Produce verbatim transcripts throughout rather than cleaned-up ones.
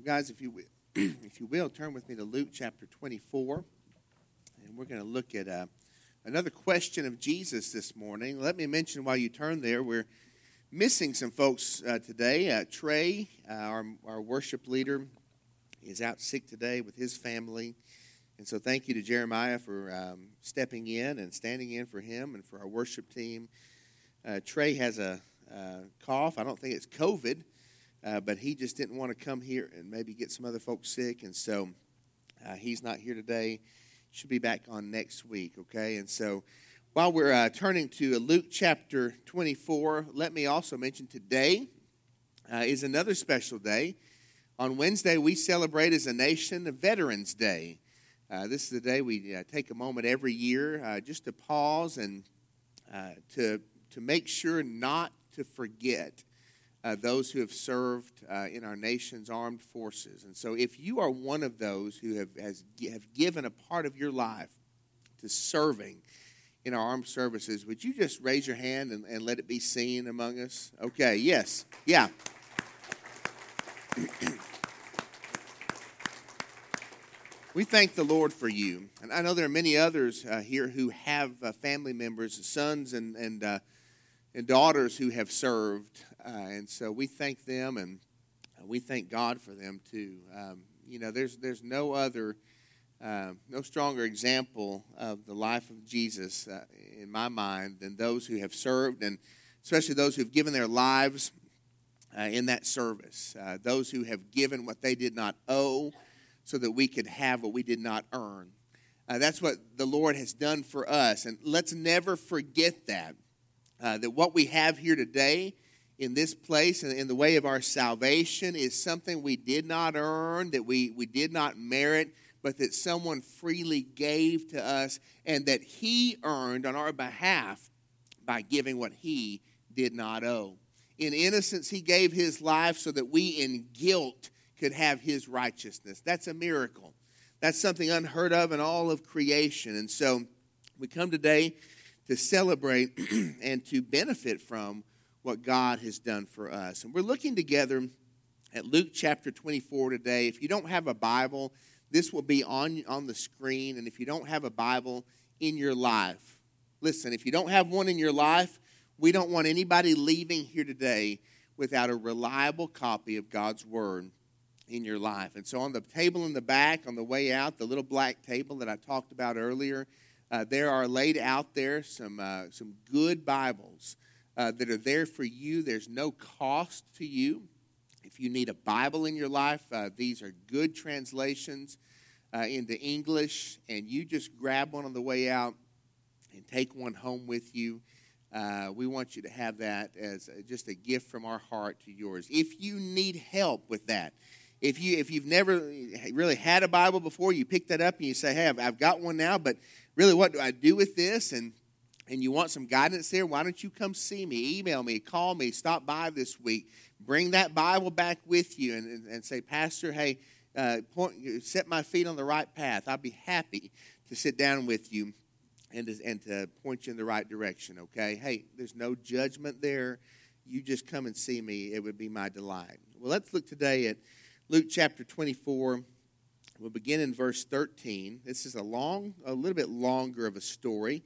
Guys, if you will, if you will, turn with me to Luke chapter twenty-four, and we're going to look at uh, another question of Jesus this morning. Let me mention while you turn there, we're missing some folks uh, today. Uh, Trey, uh, our, our worship leader, is out sick today with his family, and so thank you to Jeremiah for um, stepping in and standing in for him and for our worship team. Uh, Trey has a uh, cough. I don't think it's COVID. Uh, but he just didn't want to come here and maybe get some other folks sick, and so uh, he's not here today. Should be back on next week, okay? And so while we're uh, turning to Luke chapter twenty-four, let me also mention today uh, is another special day. On Wednesday, we celebrate as a nation Veterans Day. Uh, this is the day we uh, take a moment every year uh, just to pause and uh, to to make sure not to forget Uh, those who have served uh, in our nation's armed forces. And so if you are one of those who have, has, have given a part of your life to serving in our armed services, would you just raise your hand and, and let it be seen among us? Okay, yes, yeah. We thank the Lord for you. And I know there are many others uh, here who have uh, family members, sons and, and, uh, and daughters who have served. Uh, and so we thank them, and we thank God for them too. Um, you know, there's there's no other, uh, no stronger example of the life of Jesus uh, in my mind than those who have served, and especially those who have given their lives uh, in that service. Uh, those who have given what they did not owe, so that we could have what we did not earn. Uh, that's what the Lord has done for us, and let's never forget that. Uh, that what we have here today, in this place and in the way of our salvation, is something we did not earn, that we, we did not merit, but that someone freely gave to us and that he earned on our behalf by giving what he did not owe. In innocence, he gave his life so that we in guilt could have his righteousness. That's a miracle. That's something unheard of in all of creation. And so we come today to celebrate and to benefit from what God has done for us. And we're looking together at Luke chapter twenty-four today. If you don't have a Bible, this will be on, on the screen. And if you don't have a Bible in your life, listen, if you don't have one in your life, we don't want anybody leaving here today without a reliable copy of God's Word in your life. And so on the table in the back, on the way out, the little black table that I talked about earlier, uh, there are laid out there some, uh, some good Bibles Uh, that are there for you. There's no cost to you. If you need a Bible in your life, uh, these are good translations uh, into English, and you just grab one on the way out and take one home with you. Uh, we want you to have that as a, just a gift from our heart to yours. If you need help with that, if, you, if you've never really had a Bible before, you pick that up and you say, hey, I've, I've got one now, but really what do I do with this? And and you want some guidance there, why don't you come see me, email me, call me, stop by this week. Bring that Bible back with you and, and, and say, Pastor, hey, uh, point, set my feet on the right path. I'll be happy to sit down with you and to, and to point you in the right direction, okay? Hey, there's no judgment there. You just come and see me. It would be my delight. Well, let's look today at Luke chapter twenty-four. We'll begin in verse thirteen. This is a long, a little bit longer of a story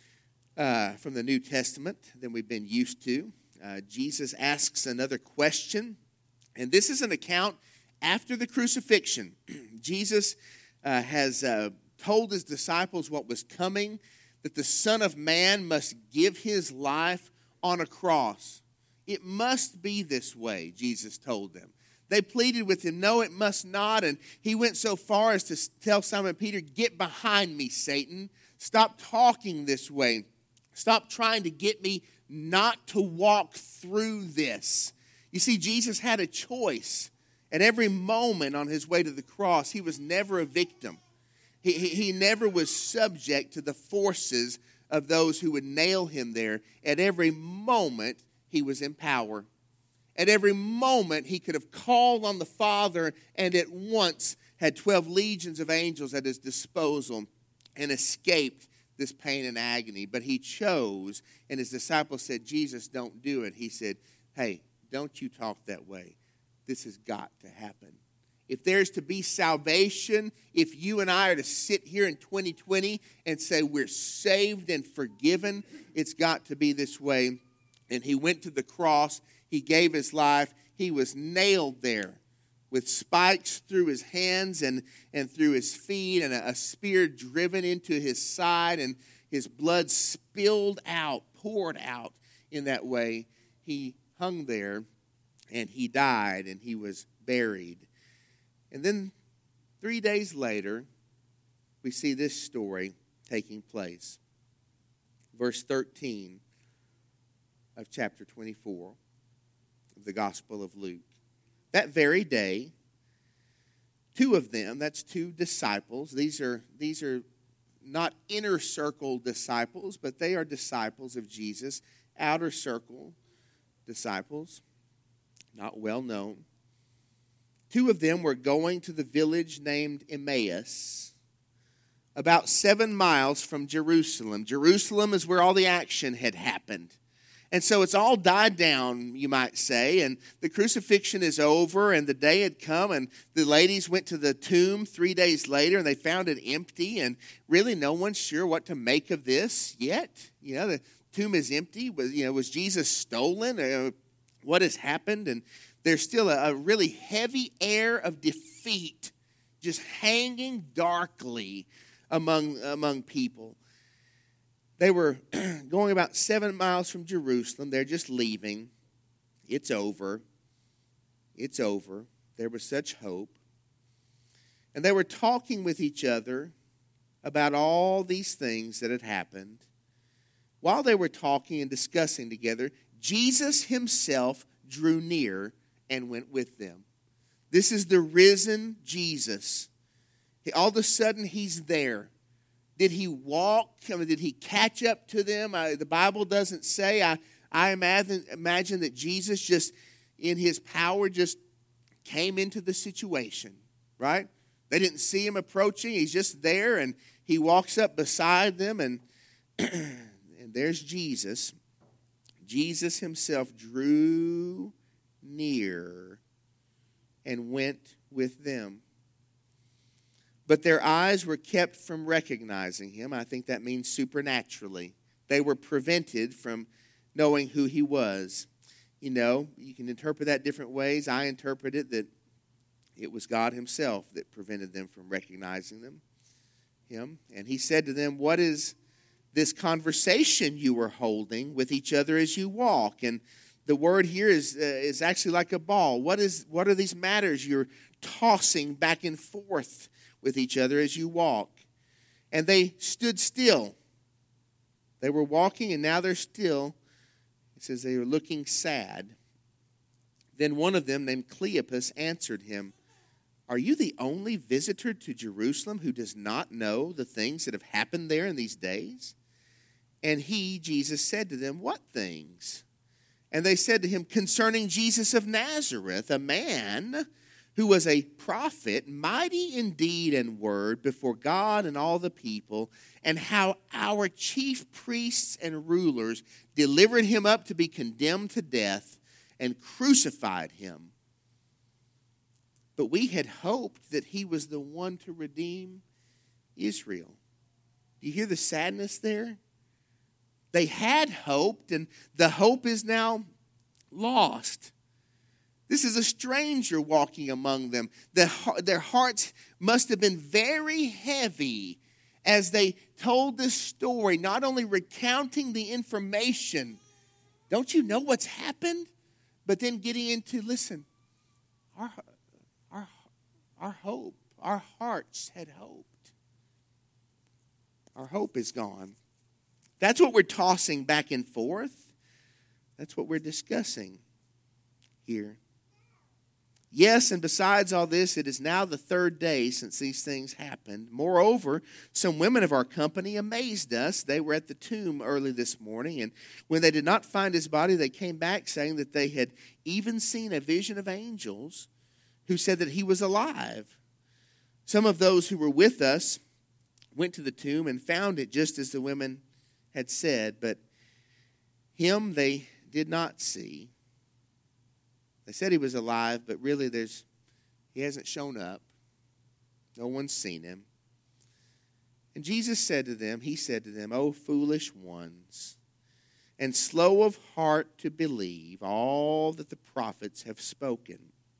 Uh, from the New Testament than we've been used to. Uh, Jesus asks another question, and this is an account after the crucifixion. Jesus uh, has uh, told his disciples what was coming, that the Son of Man must give his life on a cross. It must be this way, Jesus told them. They pleaded with him, no, it must not, and he went so far as to tell Simon Peter, get behind me, Satan. Stop talking this way. Stop trying to get me not to walk through this. You see, Jesus had a choice. At every moment on his way to the cross, he was never a victim. He, he, he never was subject to the forces of those who would nail him there. At every moment, he was in power. At every moment, he could have called on the Father and at once had twelve legions of angels at his disposal and escaped this pain and agony. But he chose, and his disciples said, Jesus, don't do it. He said, hey, don't you talk that way. This has got to happen. if there's to be salvation, if you and I are to sit here in twenty twenty and say we're saved and forgiven, it's got to be this way. And he went to the cross. He gave his life. He was nailed there with spikes through his hands and, and through his feet, and a, a spear driven into his side, and his blood spilled out, poured out in that way. He hung there, and he died, and he was buried. And then three days later, we see this story taking place. Verse thirteen of chapter twenty-four of the Gospel of Luke. That very day, two of them, that's two disciples. These are, these are not inner circle disciples, but they are disciples of Jesus. Outer circle disciples, not well known. Two of them were going to the village named Emmaus, about seven miles from Jerusalem. Jerusalem is where all the action had happened. And so it's all died down, you might say, and the crucifixion is over, and the day had come, and the ladies went to the tomb three days later, and they found it empty, and really no one's sure what to make of this yet. You know, the tomb is empty. Was, you know, was Jesus stolen? Uh, what has happened? And there's still a, a really heavy air of defeat just hanging darkly among, among people. They were going about seven miles from Jerusalem. They're just leaving. It's over. It's over. There was such hope. And they were talking with each other about all these things that had happened. While they were talking and discussing together, Jesus himself drew near and went with them. This is the risen Jesus. All of a sudden, he's there. Did he walk? I mean, did he catch up to them? I, the Bible doesn't say. I, I imagine, imagine that Jesus just, in his power, just came into the situation, right? They didn't see him approaching. He's just there, and he walks up beside them, and, and there's Jesus. Jesus himself drew near and went with them. But their eyes were kept from recognizing him. I think that means supernaturally. They were prevented from knowing who he was. You know, you can interpret that different ways. I interpret it that it was God himself that prevented them from recognizing them, him. And he said to them, "What is this conversation you are holding with each other as you walk?" And the word here is uh, is actually like a ball. What is what are these matters you're tossing back and forth with each other as you walk? And they stood still. They were walking, and now they're still. It says they were looking sad. Then one of them, named Cleopas, answered him, "Are you the only visitor to Jerusalem who does not know the things that have happened there in these days?" And he, Jesus, said to them, "What things?" And they said to him, "Concerning Jesus of Nazareth, a man who was a prophet, mighty in deed and word before God and all the people, and how our chief priests and rulers delivered him up to be condemned to death and crucified him. But we had hoped that he was the one to redeem Israel." Do you hear the sadness there? They had hoped, and the hope is now lost. This is a stranger walking among them. The, their hearts must have been very heavy as they told this story, not only recounting the information, don't you know what's happened? But then getting into, listen, our, our, our hope, our hearts had hoped. Our hope is gone. That's what we're tossing back and forth. That's what we're discussing here. Yes, and besides all this, it is now the third day since these things happened. Moreover, some women of our company amazed us. They were at the tomb early this morning, and when they did not find his body, they came back saying that they had even seen a vision of angels who said that he was alive. Some of those who were with us went to the tomb and found it just as the women had said, but him they did not see. They said he was alive, but really there's He hasn't shown up. No one's seen him. And Jesus said to them, he said to them, O foolish ones, and slow of heart to believe all that the prophets have spoken.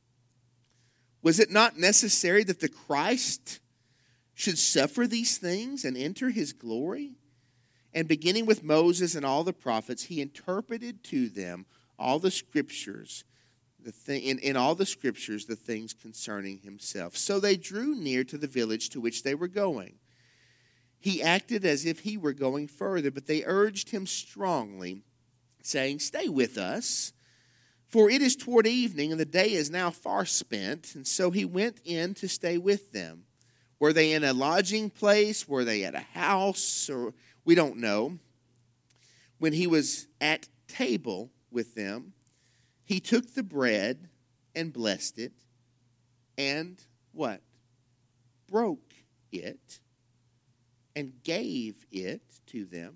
Was it not necessary that the Christ should suffer these things and enter his glory? And beginning with Moses and all the prophets, he interpreted to them all the scriptures, the thing, in, in all the scriptures, the things concerning himself. So they drew near to the village to which they were going. He acted as if he were going further, but they urged him strongly, saying, Stay with us, for it is toward evening, and the day is now far spent. And so he went in to stay with them. Were they in a lodging place? Were they at a house? Or we don't know. When he was at table with them, he took the bread and blessed it, and what? Broke it, and gave it to them.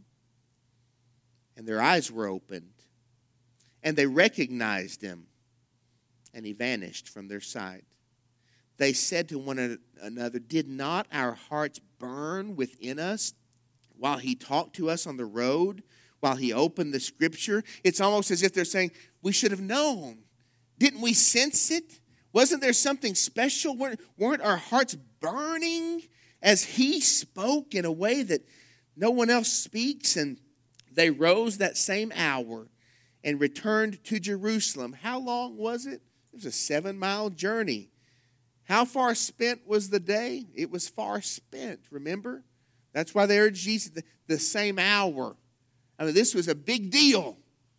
And their eyes were opened, and they recognized him, and he vanished from their sight. They said to one another, Did not our hearts burn within us while he talked to us on the road, while he opened the scripture? It's almost as if they're saying, we should have known. Didn't we sense it? Wasn't there something special? Weren't, weren't our hearts burning as he spoke in a way that no one else speaks? And they rose that same hour and returned to Jerusalem. How long was it? It was a seven-mile journey. How far spent was the day? It was far spent, remember? That's why they urged Jesus the, the same hour. I mean, this was a big deal.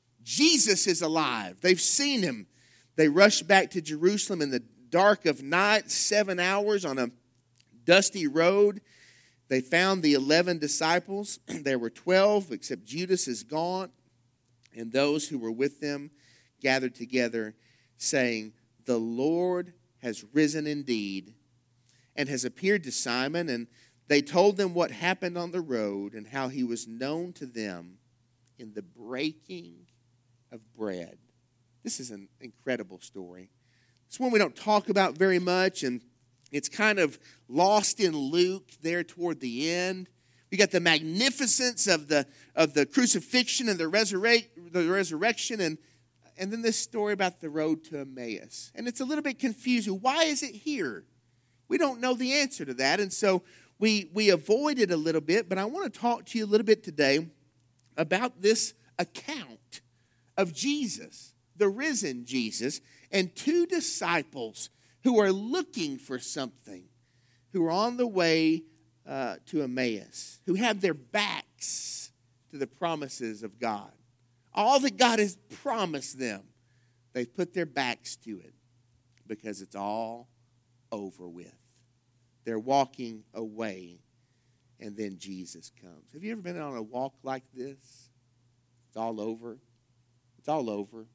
Jesus is alive. They've seen him. They rushed back to Jerusalem in the dark of night, seven hours on a dusty road. They found the eleven disciples. There were twelve, except Judas is gone. And those who were with them gathered together, saying, The Lord has risen indeed, and has appeared to Simon. And they told them what happened on the road, and how he was known to them in the breaking of bread. This is an incredible story. It's one we don't talk about very much, and it's kind of lost in Luke there toward the end. We got the magnificence of the of the crucifixion and the resurrect the resurrection, and and then this story about the road to Emmaus. And it's a little bit confusing. Why is it here? We don't know the answer to that, and so we we avoid it a little bit. But I want to talk to you a little bit today about this account of Jesus, the risen Jesus, and two disciples who are looking for something, who are on the way uh, to Emmaus, who have their backs to the promises of God. All that God has promised them, they've put their backs to it because it's all over with. They're walking away, and then Jesus comes. Have you ever been on a walk like this? It's all over. It's all over.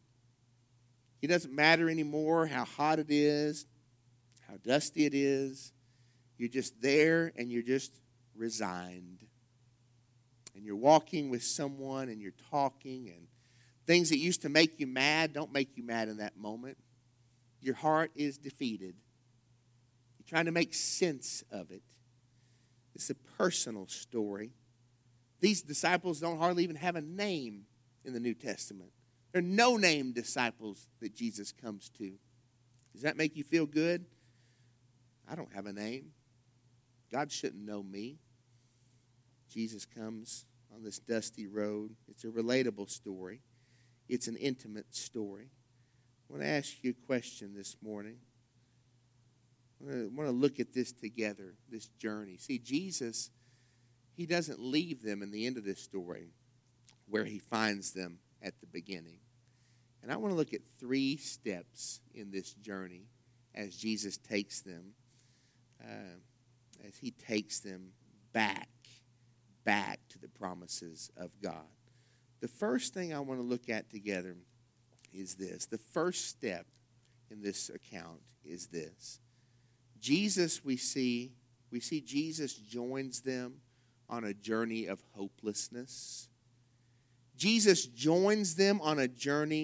It doesn't matter anymore how hot it is, how dusty it is. You're just there, and you're just resigned. And you're walking with someone, and you're talking, and things that used to make you mad don't make you mad in that moment. Your heart is defeated. You're trying to make sense of it. It's a personal story. These disciples don't hardly even have a name in the New Testament. There are no-name disciples that Jesus comes to. Does that make you feel good? I don't have a name. God shouldn't know me. Jesus comes on this dusty road. It's a relatable story. It's an intimate story. I want to ask you a question this morning. I want to look at this together, this journey. See, Jesus, he doesn't leave them in the end of this story where he finds them at the beginning. And I want to look at three steps in this journey as Jesus takes them, uh, as he takes them back, back to the promises of God. The first thing I want to look at together is this. The first step in this account is this. Jesus, we see, we see Jesus joins them on a journey of hopelessness. Jesus joins them on a journey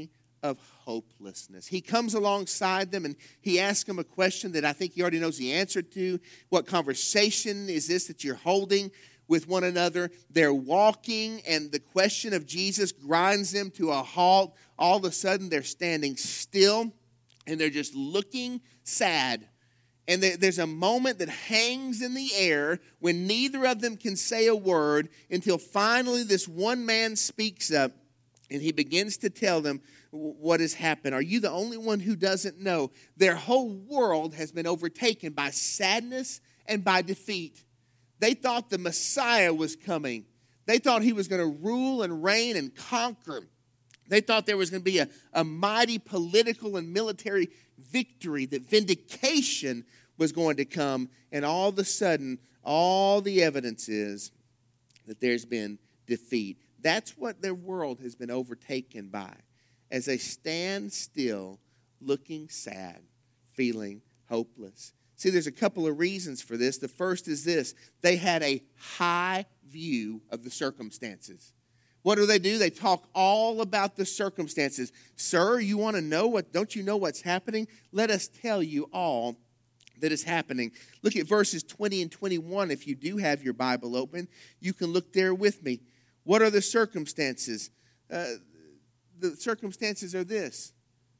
of hopelessness. He comes alongside them and he asks them a question that I think he already knows the answer to. What conversation is this that you're holding with one another? They're walking, and the question of Jesus grinds them to a halt. All of a sudden, they're standing still, and they're just looking sad. And there's a moment that hangs in the air when neither of them can say a word until finally this one man speaks up, and he begins to tell them what has happened. Are you the only one who doesn't know? Their whole world has been overtaken by sadness and by defeat. They thought the Messiah was coming. They thought he was going to rule and reign and conquer. They thought there was going to be a, a mighty political and military victory, that vindication was going to come. And all of a sudden, all the evidence is that there's been defeat. That's what their world has been overtaken by, as they stand still, looking sad, feeling hopeless. See, there's a couple of reasons for this. The first is this: they had a high view of the circumstances. What do they do? They talk all about the circumstances. Sir, you want to know what? Don't you know what's happening? Let us tell you all that is happening. Look at verses twenty and twenty-one. If you do have your Bible open, you can look there with me. What are the circumstances? Uh, the circumstances are this: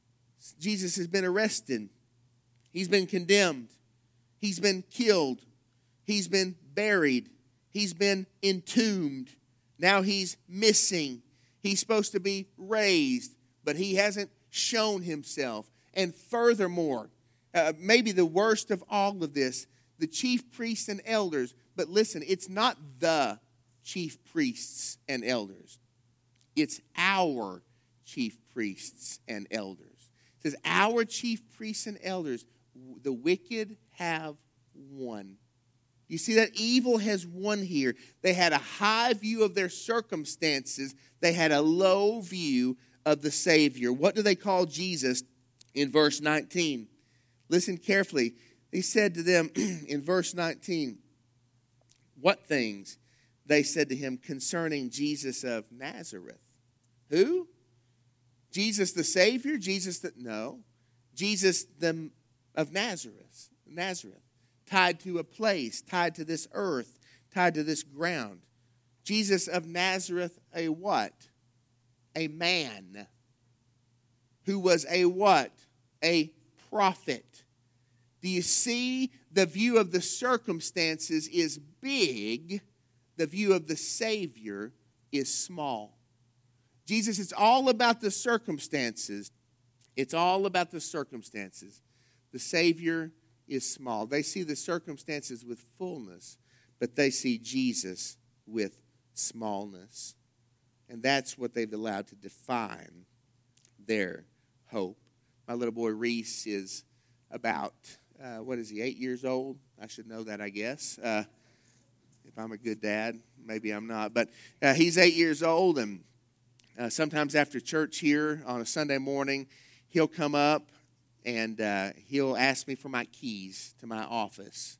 Jesus has been arrested. He's been condemned. He's been killed. He's been buried. He's been entombed. Now he's missing. He's supposed to be raised, but he hasn't shown himself. And furthermore, uh, maybe the worst of all of this, the chief priests and elders. But listen, it's not the chief priests and elders. It's our chief priests and elders. It says, our chief priests and elders, the wicked have won. You see that evil has won here. They had a high view of their circumstances. They had a low view of the Savior. What do they call Jesus in verse nineteen? Listen carefully. He said to them in verse nineteen, what things? They said to him concerning Jesus of Nazareth. Who? Jesus the Savior? Jesus the, no. Jesus the, of Nazareth. Nazareth. Tied to a place, tied to this earth, tied to this ground. Jesus of Nazareth, a what? A man. Who was a what? A prophet. Do you see? The view of the circumstances is big. The view of the Savior is small. Jesus, it's all about the circumstances. It's all about the circumstances. The Savior is small. They see the circumstances with fullness, but they see Jesus with smallness. And that's what they've allowed to define their hope. My little boy Reese is about, uh, what is he, eight years old? I should know that, I guess. Uh, if I'm a good dad, maybe I'm not. But uh, he's eight years old, and uh, sometimes after church here on a Sunday morning, he'll come up and uh, he'll ask me for my keys to my office.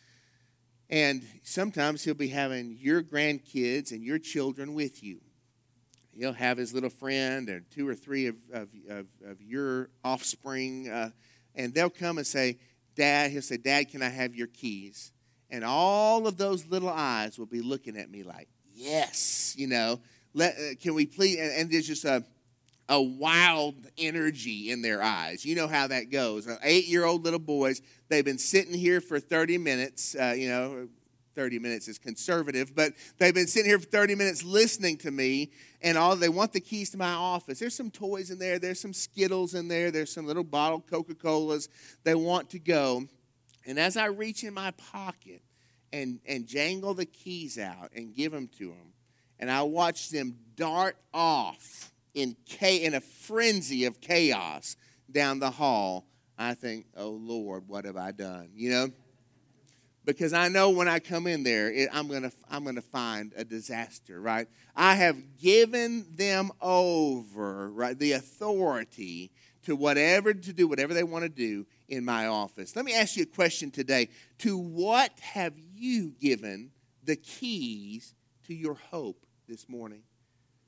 And sometimes he'll be having your grandkids and your children with you. He'll have his little friend or two or three of, of, of, of your offspring, uh, and they'll come and say, Dad, he'll say, Dad, can I have your keys? And all of those little eyes will be looking at me like, yes, you know, let, uh, can we please, and, and there's just a, a wild energy in their eyes. You know how that goes. Eight-year-old little boys, they've been sitting here for thirty minutes, uh, you know, thirty minutes is conservative, but they've been sitting here for thirty minutes listening to me, and all they want the keys to my office. There's some toys in there. There's some Skittles in there. There's some little bottled Coca-Colas. They want to go. And as I reach in my pocket and, and jangle the keys out and give them to them, and I watch them dart off in in a frenzy of chaos down the hall, I think, oh, Lord, what have I done? You know? Because I know when I come in there, it, I'm going to I'm gonna find a disaster, right? I have given them over, right, the authority to whatever to do, whatever they want to do in my office. Let me ask you a question today. To what have you given the keys to your hope this morning?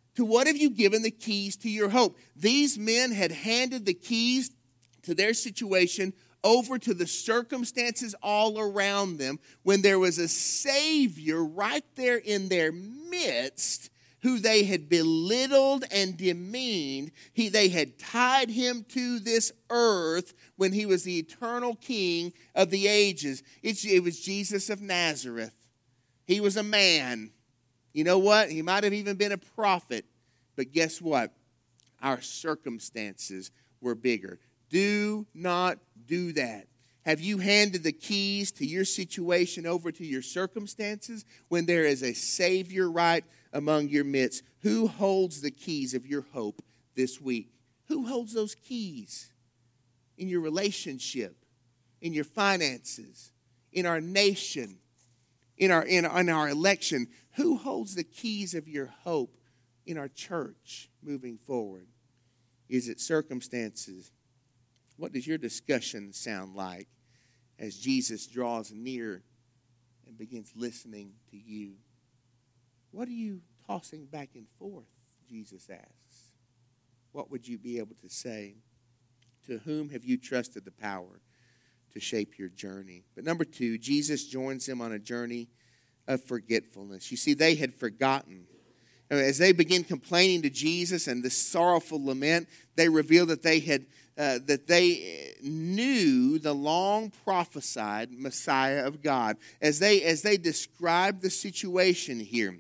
To what have you given the keys to your hope? These men had handed the keys to their situation over to the circumstances all around them when there was a Savior right there in their midst who they had belittled and demeaned. He, they had tied him to this earth when he was the eternal King of the ages. It, it was Jesus of Nazareth. He was a man. You know what? He might have even been a prophet. But guess what? Our circumstances were bigger. Do not do that. Have you handed the keys to your situation over to your circumstances when there is a Savior right among your midst? Who holds the keys of your hope this week? Who holds those keys in your relationship, in your finances, in our nation, in our, in, in our election? Who holds the keys of your hope in our church moving forward? Is it circumstances? What does your discussion sound like as Jesus draws near and begins listening to you? What are you tossing back and forth, Jesus asks? What would you be able to say? To whom have you trusted the power to shape your journey? But number two, Jesus joins them on a journey of forgetfulness. You see, they had forgotten. As they begin complaining to Jesus and this sorrowful lament, they reveal that they had uh, that they knew the long prophesied Messiah of God. As they as they describe the situation here,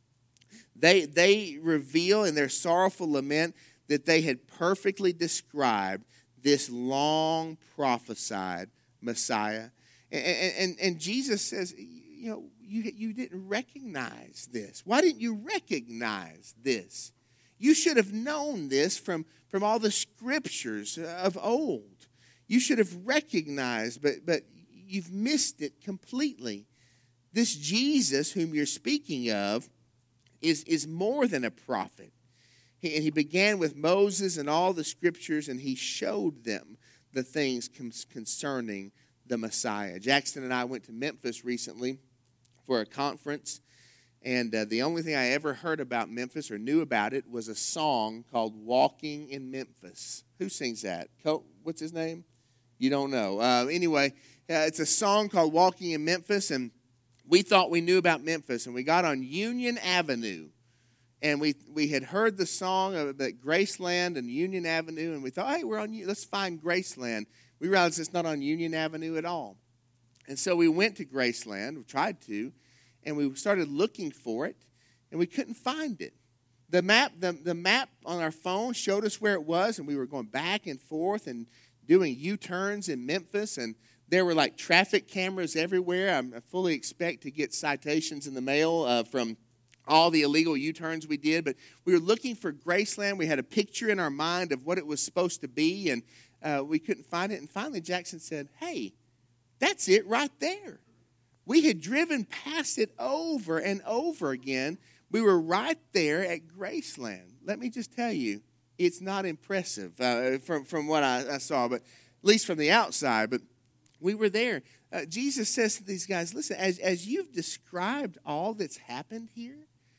they they reveal in their sorrowful lament that they had perfectly described this long prophesied Messiah. And, and, and Jesus says, you know, you, you didn't recognize this. Why didn't you recognize this? You should have known this from, from all the scriptures of old. You should have recognized, but, but you've missed it completely. This Jesus whom you're speaking of is, is more than a prophet. He, and he began with Moses and all the scriptures, and he showed them the things concerning the Messiah. Jackson and I went to Memphis recently for a conference, and uh, the only thing I ever heard about Memphis or knew about it was a song called Walking in Memphis. Who sings that? What's his name? You don't know. Uh, anyway, uh, it's a song called Walking in Memphis, and we thought we knew about Memphis, and we got on Union Avenue, and we we had heard the song of the Graceland and Union Avenue, and we thought, hey, we're on. Let's find Graceland. We realized it's not on Union Avenue at all. And so we went to Graceland, we tried to, and we started looking for it, and we couldn't find it. The map, the, the map on our phone showed us where it was, and we were going back and forth and doing U-turns in Memphis, and there were like traffic cameras everywhere. I fully expect to get citations in the mail uh, from all the illegal U-turns we did, but we were looking for Graceland. We had a picture in our mind of what it was supposed to be, and uh, we couldn't find it. And finally, Jackson said, hey, that's it right there. We had driven past it over and over again. We were right there at Graceland. Let me just tell you, it's not impressive uh, from, from what I, I saw, but at least from the outside. But we were there. Uh, Jesus says to these guys, listen, as, as you've described all that's happened here,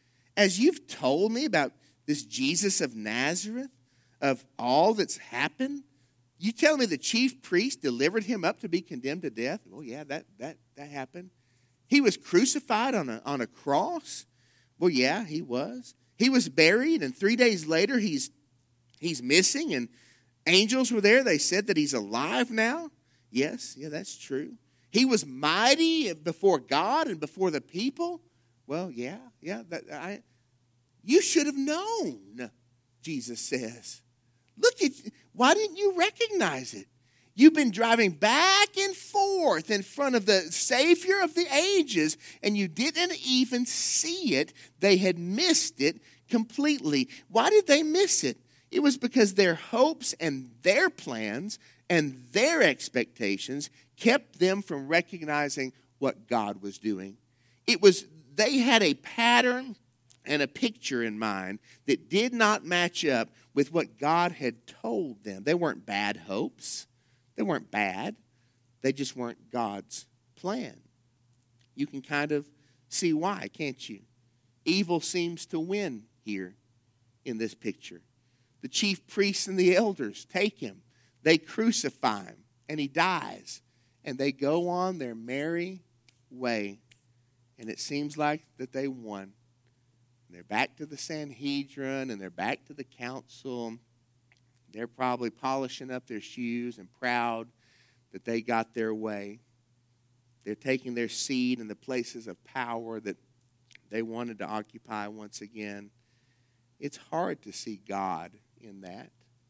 as you've told me about this Jesus of Nazareth, of all that's happened, you tell me the chief priest delivered him up to be condemned to death? Well, yeah, that that that happened. He was crucified on a on a cross? Well, yeah, he was. He was buried, and three days later he's he's missing, and angels were there. They said that he's alive now. Yes, yeah, that's true. He was mighty before God and before the people. Well, yeah, yeah. That, I, you should have known, Jesus says. Look at, why didn't you recognize it? You've been driving back and forth in front of the Savior of the ages, and you didn't even see it. They had missed it completely. Why did they miss it? It was because their hopes and their plans and their expectations kept them from recognizing what God was doing. It was, they had a pattern and a picture in mind that did not match up with what God had told them. They weren't bad hopes. They weren't bad. They just weren't God's plan. You can kind of see why, can't you? Evil seems to win here. in this picture. The chief priests and the elders take him. They crucify him, and he dies. And they go on their merry way. And it seems like that they won. They're back to the Sanhedrin, and they're back to the council. They're probably polishing up their shoes and proud that they got their way. They're taking their seat in the places of power that they wanted to occupy once again. It's hard to see God in that.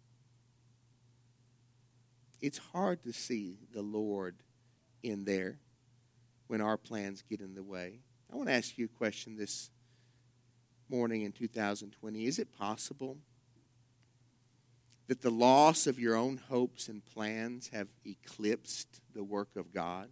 It's hard to see the Lord in there when our plans get in the way. I want to ask you a question this morning in two thousand twenty. Is it possible that the loss of your own hopes and plans have eclipsed the work of God?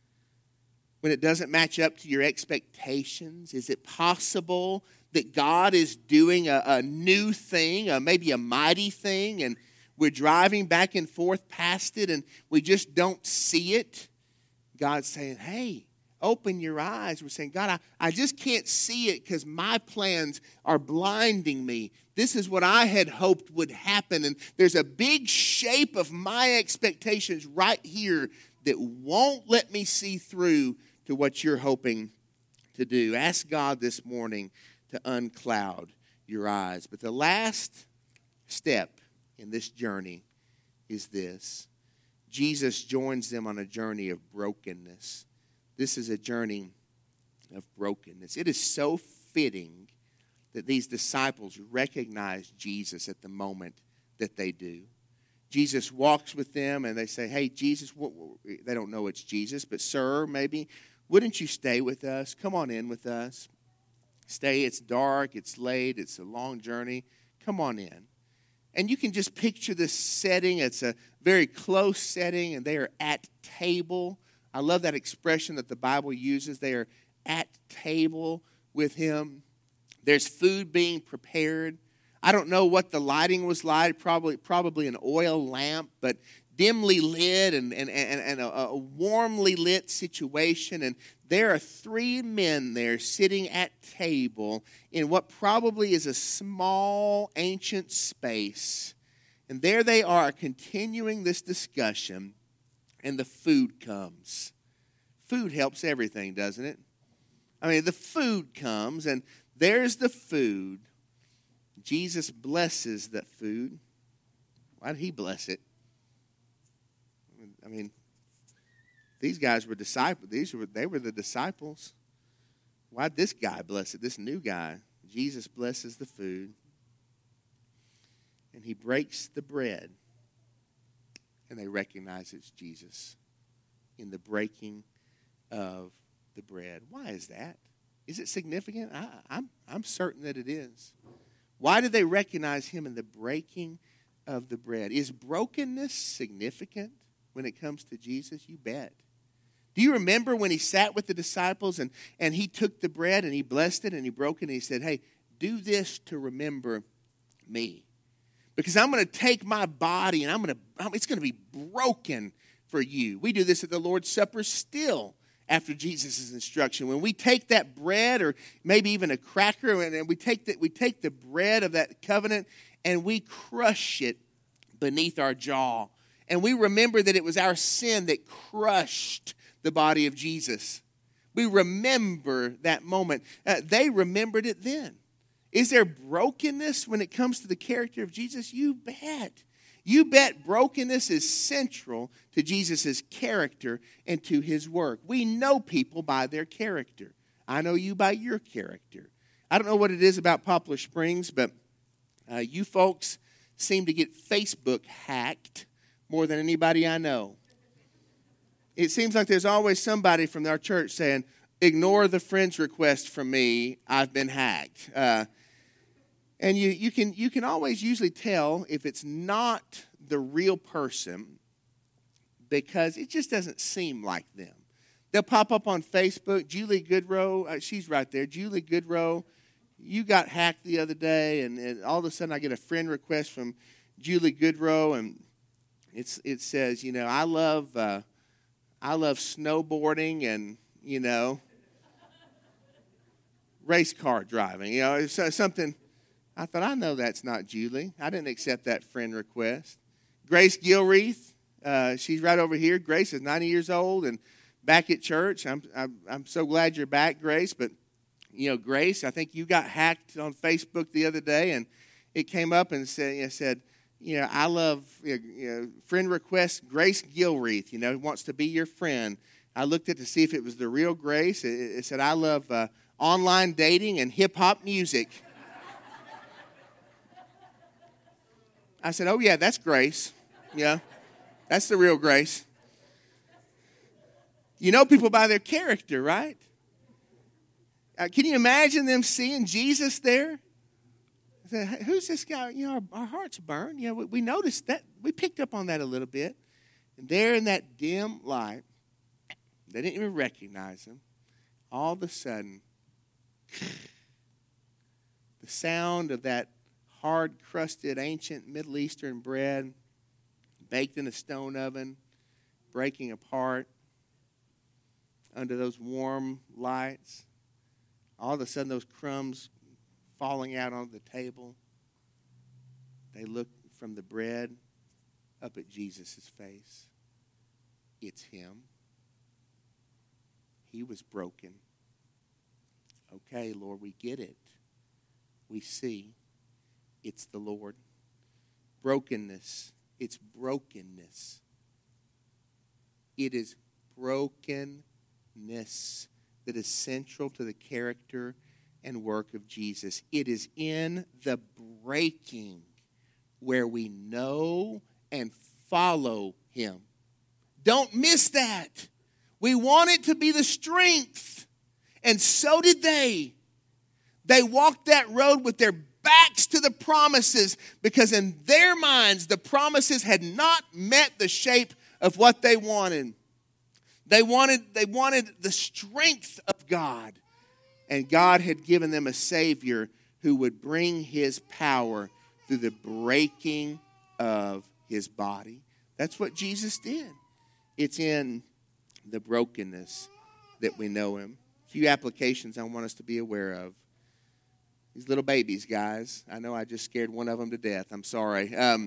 When it doesn't match up to your expectations, is it possible that God is doing a, a new thing, a, maybe a mighty thing, and we're driving back and forth past it and we just don't see it? God's saying, hey, open your eyes. We're saying, God, I, I just can't see it because my plans are blinding me. This is what I had hoped would happen. And there's a big shape of my expectations right here that won't let me see through to what you're hoping to do. Ask God this morning to uncloud your eyes. But the last step in this journey is this. Jesus joins them on a journey of brokenness. This is a journey of brokenness. It is so fitting that these disciples recognize Jesus at the moment that they do. Jesus walks with them and they say, hey, Jesus, what, they don't know it's Jesus, but sir, maybe, wouldn't you stay with us? Come on in with us. Stay, it's dark, it's late, it's a long journey. Come on in. And you can just picture this setting. It's a very close setting, and they are at table. I love that expression that the Bible uses. They are at table with him. There's food being prepared. I don't know what the lighting was like, probably probably an oil lamp, but dimly lit and, and, and, and a, a warmly lit situation. And there are three men there sitting at table in what probably is a small ancient space. And there they are continuing this discussion, and the food comes. Food helps everything, doesn't it? I mean, the food comes, and there's the food. Jesus blesses that food. Why did he bless it? I mean, these guys were disciples. These were they were the disciples. Why'd this guy bless it? This new guy. Jesus blesses the food. And he breaks the bread. And they recognize it's Jesus in the breaking of the bread. Why is that? Is it significant? I, I'm, I'm certain that it is. Why did they recognize him in the breaking of the bread? Is brokenness significant when it comes to Jesus? You bet. Do you remember when he sat with the disciples and, and he took the bread and he blessed it and he broke it and he said, hey, do this to remember me. Because I'm going to take my body and I'm going to, it's going to be broken for you. We do this at the Lord's Supper still after Jesus' instruction. When we take that bread or maybe even a cracker and we take the, we take the bread of that covenant and we crush it beneath our jaw. And we remember that it was our sin that crushed the body of Jesus. We remember that moment. Uh, they remembered it then. Is there brokenness when it comes to the character of Jesus? You bet. You bet brokenness is central to Jesus' character and to his work. We know people by their character. I know you by your character. I don't know what it is about Poplar Springs, but uh, you folks seem to get Facebook hacked more than anybody I know. It seems like there's always somebody from our church saying, ignore the friend's request from me, I've been hacked. Uh, and you, you can you can always usually tell if it's not the real person because it just doesn't seem like them. They'll pop up on Facebook, Julie Goodrow, uh, she's right there, Julie Goodrow, you got hacked the other day, and, and all of a sudden I get a friend request from Julie Goodrow, and it's it says, you know, I love uh, I love snowboarding and, you know, race car driving. You know, it's something I thought, I know that's not Julie. I didn't accept that friend request. Grace Gilreath, uh, she's right over here. Grace is ninety years old and back at church. I'm, I'm I'm so glad you're back, Grace. But, you know, Grace, I think you got hacked on Facebook the other day, and it came up and said, you know, said, you know, I love, you know, you know, friend request Grace Gilreath, you know, wants to be your friend. I looked at to see if it was the real Grace. It, it said, I love uh, online dating and hip-hop music. I said, oh, yeah, that's Grace. Yeah, that's the real Grace. You know people by their character, right? Uh, can you imagine them seeing Jesus there? I said, hey, who's this guy? You know, our, our hearts burn. You know, we, we noticed that. We picked up on that a little bit. And there in that dim light, they didn't even recognize him. All of a sudden, the sound of that hard-crusted, ancient Middle Eastern bread baked in a stone oven, breaking apart under those warm lights. All of a sudden, those crumbs falling out on the table. They look from the bread up at Jesus' face. It's him. He was broken. Okay, Lord, we get it. We see. It's the Lord. Brokenness. It's brokenness. It is brokenness that is central to the character and work of Jesus. It is in the breaking where we know and follow him. Don't miss that. We want it to be the strength. And so did they. They walked that road with their backs to the promises because in their minds the promises had not met the shape of what they wanted. They wanted, they wanted the strength of God. And God had given them a Savior who would bring his power through the breaking of his body. That's what Jesus did. It's in the brokenness that we know him. A few applications I want us to be aware of. These little babies, guys. I know I just scared one of them to death. I'm sorry. Um,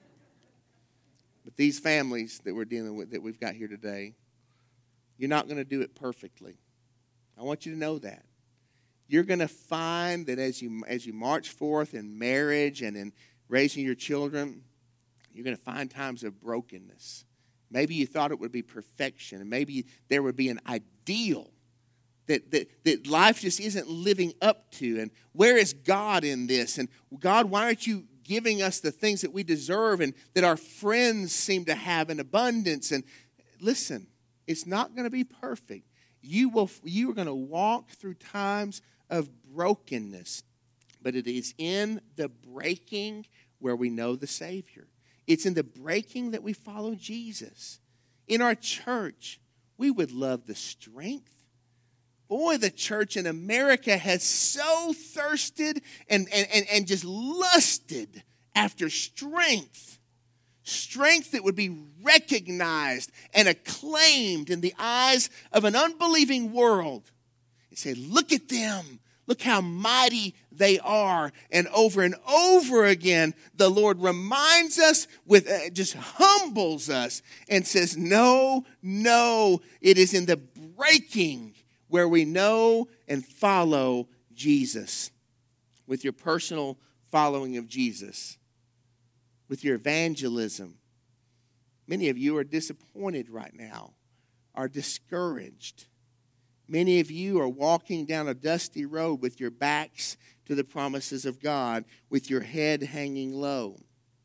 but these families that we're dealing with, that we've got here today, you're not going to do it perfectly. I want you to know that. You're going to find that as you as you march forth in marriage and in raising your children, you're going to find times of brokenness. Maybe you thought it would be perfection, and maybe there would be an ideal that, that, that life just isn't living up to. And where is God in this? And God, why aren't you giving us the things that we deserve and that our friends seem to have in abundance? And listen, it's not going to be perfect. You will, you are going to walk through times of brokenness, but it is in the breaking where we know the Savior. It's in the breaking that we follow Jesus. In our church, we would love the strength. Boy, the church in America has so thirsted and, and, and, and just lusted after strength. Strength that would be recognized and acclaimed in the eyes of an unbelieving world. And say, look at them. Look how mighty they are. And over and over again, the Lord reminds us, with uh, just humbles us and says, no, no, it is in the breaking where we know and follow Jesus. With your personal following of Jesus, with your evangelism. Many of you are disappointed right now, are discouraged. Many of you are walking down a dusty road with your backs to the promises of God, with your head hanging low.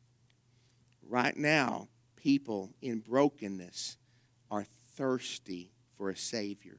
Right now, people in brokenness are thirsty for a Savior.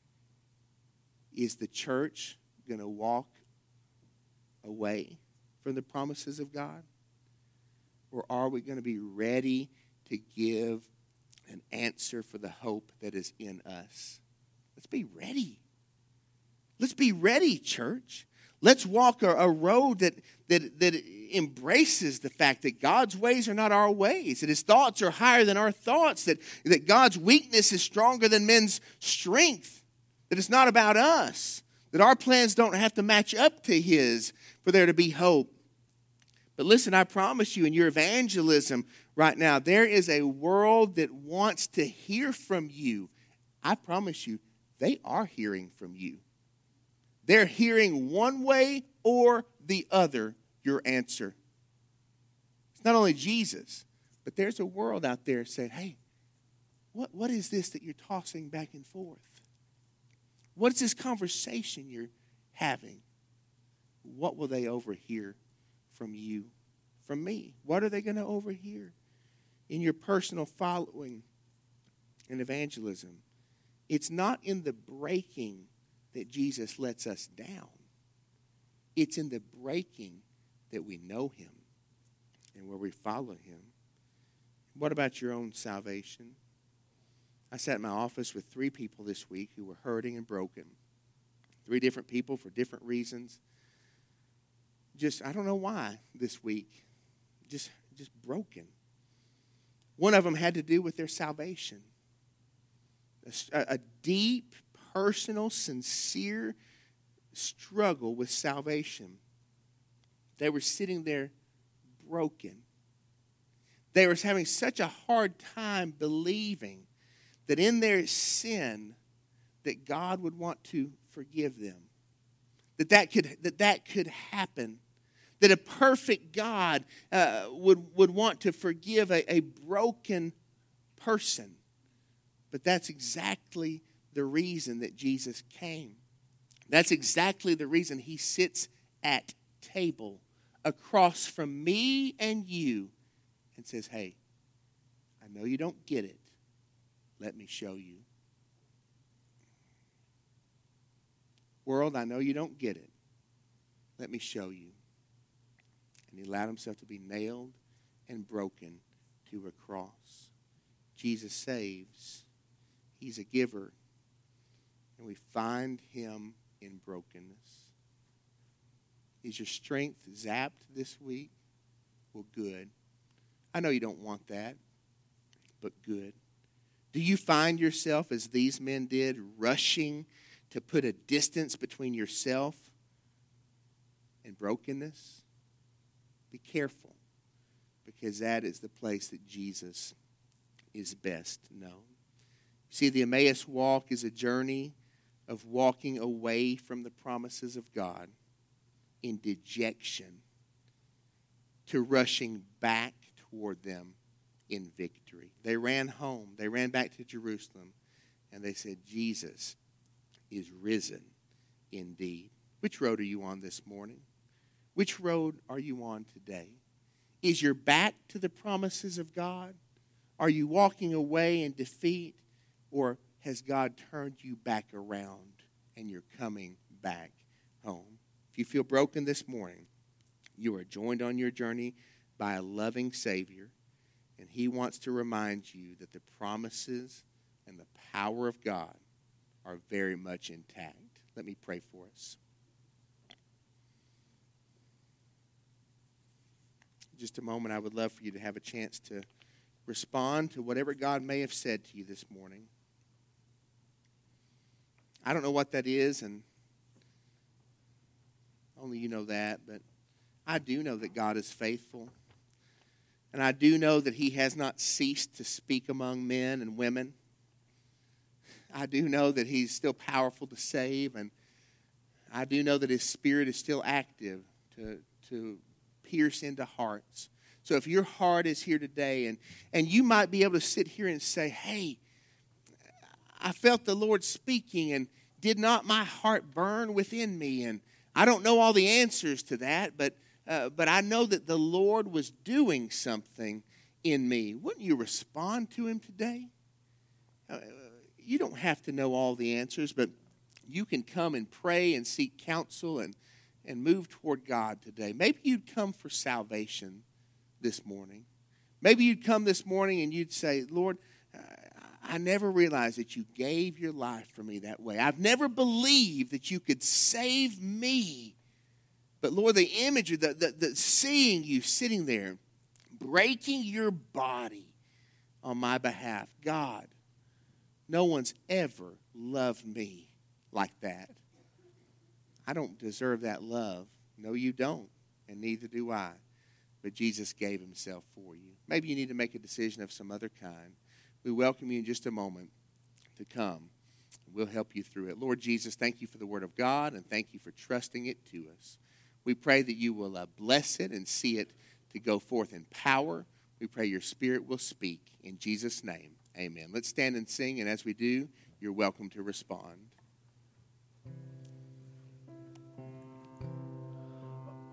Is the church going to walk away from the promises of God? Or are we going to be ready to give an answer for the hope that is in us? Let's be ready. Let's be ready, church. Let's walk a, a road that, that, that embraces the fact that God's ways are not our ways, that his thoughts are higher than our thoughts, that, that God's weakness is stronger than men's strength, that it's not about us, that our plans don't have to match up to his for there to be hope. But listen, I promise you in your evangelism right now, there is a world that wants to hear from you. I promise you, they are hearing from you. They're hearing one way or the other your answer. It's not only Jesus, but there's a world out there saying, hey, what, what is this that you're tossing back and forth? What is this conversation you're having? What will they overhear from you, from me? What are they going to overhear in your personal following and evangelism? It's not in the breaking that Jesus lets us down. It's in the breaking that we know him and where we follow him. What about your own salvation? I sat in my office with three people this week who were hurting and broken. Three different people for different reasons. Just, I don't know why this week. Just, just broken. One of them had to do with their salvation. A, a deep, personal, sincere struggle with salvation. They were sitting there broken. They were having such a hard time believing that in their sin that God would want to forgive them. That that could, that that could happen. That a perfect God uh, would, would want to forgive a, a broken person. But that's exactly the reason that Jesus came. That's exactly the reason he sits at table across from me and you and says, hey, I know you don't get it. Let me show you. World, I know you don't get it. Let me show you. And he allowed himself to be nailed and broken to a cross. Jesus saves. He's a giver. And we find him in brokenness. Is your strength zapped this week? Well, good. I know you don't want that, but good. Do you find yourself, as these men did, rushing to put a distance between yourself and brokenness? Be careful, because that is the place that Jesus is best known. See, the Emmaus walk is a journey of walking away from the promises of God in dejection to rushing back toward them in victory. They ran home. They ran back to Jerusalem, and they said, Jesus is risen indeed. Which road are you on this morning? Which road are you on today? Is your back to the promises of God? Are you walking away in defeat? Or has God turned you back around and you're coming back home? If you feel broken this morning, you are joined on your journey by a loving Savior, and he wants to remind you that the promises and the power of God are very much intact. Let me pray for us. Just a moment, I would love for you to have a chance to respond to whatever God may have said to you this morning. I don't know what that is, and only you know that, but I do know that God is faithful. And I do know that he has not ceased to speak among men and women. I do know that he's still powerful to save, and I do know that his Spirit is still active to, to pierce into hearts. So if your heart is here today, and, and you might be able to sit here and say, hey, I felt the Lord speaking, and did not my heart burn within me? And I don't know all the answers to that, but uh, but I know that the Lord was doing something in me. Wouldn't you respond to him today? Uh, you don't have to know all the answers, but you can come and pray and seek counsel and, and move toward God today. Maybe you'd come for salvation this morning. Maybe you'd come this morning and you'd say, Lord, uh, I never realized that you gave your life for me that way. I've never believed that you could save me. But Lord, the image of the, the, the seeing you sitting there, breaking your body on my behalf. God, no one's ever loved me like that. I don't deserve that love. No, you don't, and neither do I. but Jesus gave himself for you. Maybe you need to make a decision of some other kind. We welcome you in just a moment to come. We'll help you through it. Lord Jesus, thank you for the word of God, and thank you for trusting it to us. We pray that you will uh, bless it and see it to go forth in power. We pray your Spirit will speak. In Jesus' name, amen. Let's stand and sing, and as we do, you're welcome to respond.